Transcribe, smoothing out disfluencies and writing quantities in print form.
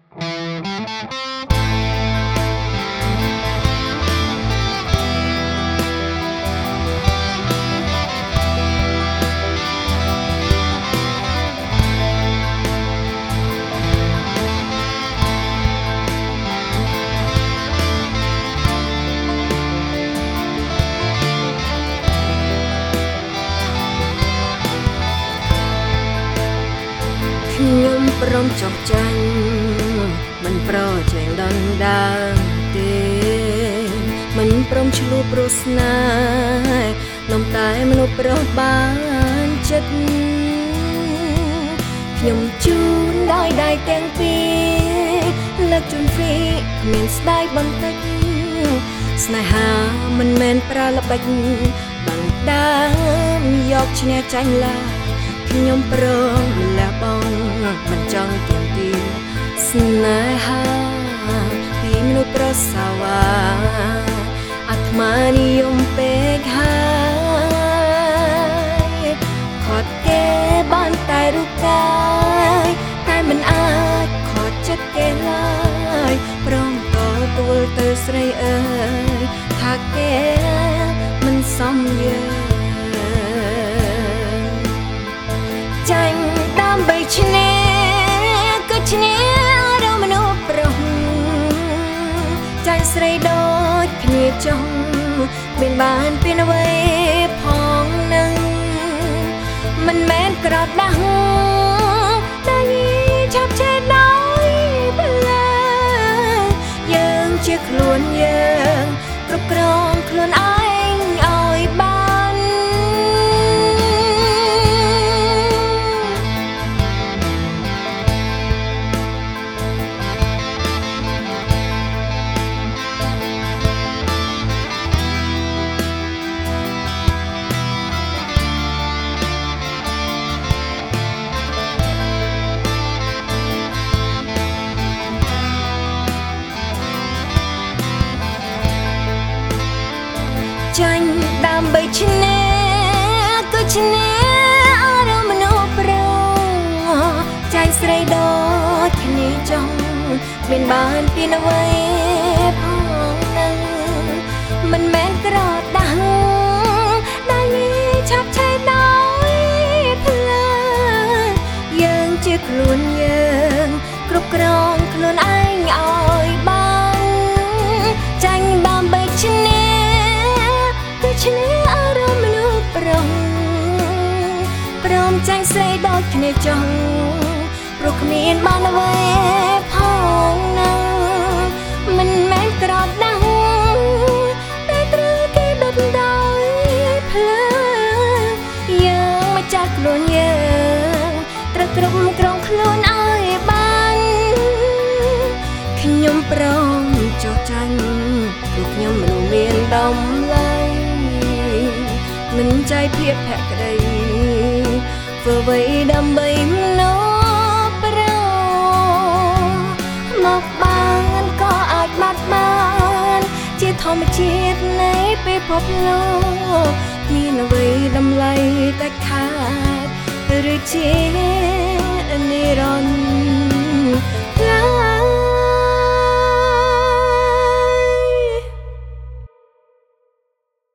ខ្ញុំព្រមចុះចាញ់មិនប្រជែងដណ្ដើមទេមិនព្រមឆ្លួព្រោះស្នេហ៍នាំតែមនុស្សប្រុសបានចិត្តខ្ញុំជូនដោយដៃទាំងពីរលើកជូនហ្វ្រីគ្មានស្ដាយបន្តិចស្នេហាមិនមែនប្រើល្បិចបានដើមយកឈ្នះចាញ់ឡើយខ្ញុំព្រមលះបង់មិនចង់ទាមទារស្នេហាពីមនុស្សប្រសាវ៉ាអាត្មានិយមពេកហើយខាត់គេបានតែរូបកាយតែមិនអាចខាត់ចិត្តគេឡើយព្រមតទួលទៅស្រីអើយថាគេមិនសមយើងចាញ់ដើម្បីឈ្នះក៏ឈ្នះរកមនុស្សប្រុសចាញ់ស្រីដូចគ្នាចង់មានបានពីអ្វីផងនឹងមិនមែនក្រដាស់តែឆាប់ឆេះដោយផ្លែយើងជាខ្លួនយើងគ្រប់គ្រងខ្លួនឯងឲ្យបានចាញ់ដើម្បីឈ្នះក៏ឈ្នះអារម្មណ៍មនុស្សប្រុសចាញ់ស្រីដូចគ្នាចង់មានបានពីអ្វីផងនឹងមិនមែនក្រដាស់ដែលឆាប់ឆេះដោយផ្លើយើងជាខ្លួនយើងគ្រប់គ្រងខ្លួនឯងឲ្យបានចាញ់ដើម្បីឈ្នះឈ្នះអារម្មណ៍មនុស្សប្រុសព្រមចាញ់ស្រីដូចគ្នាចង់ព្រោះគ្មានបានអ្វីផងនឹងមិនមែនក្រដាស់តែត្រូវគេដុតដោយភ្លើងយើងមកចាស់ខ្លួនយើងត្រូវគ្រប់គ្រងខ្លួនឲ្យបានខ្ញុំព្រមចុះចាញ់ព្រោះខ្ញុំមិនមានតម្លៃមិនចៃភាពភក្តីធ្វើអ្វីដើម្បីមនុស្សប្រុសមកបានក៏អាចបាត់បានជាធម្មជាតិនៃពិភពលោកមានអ្វីតម្លៃតែខាតឬជានិរន្តរ៍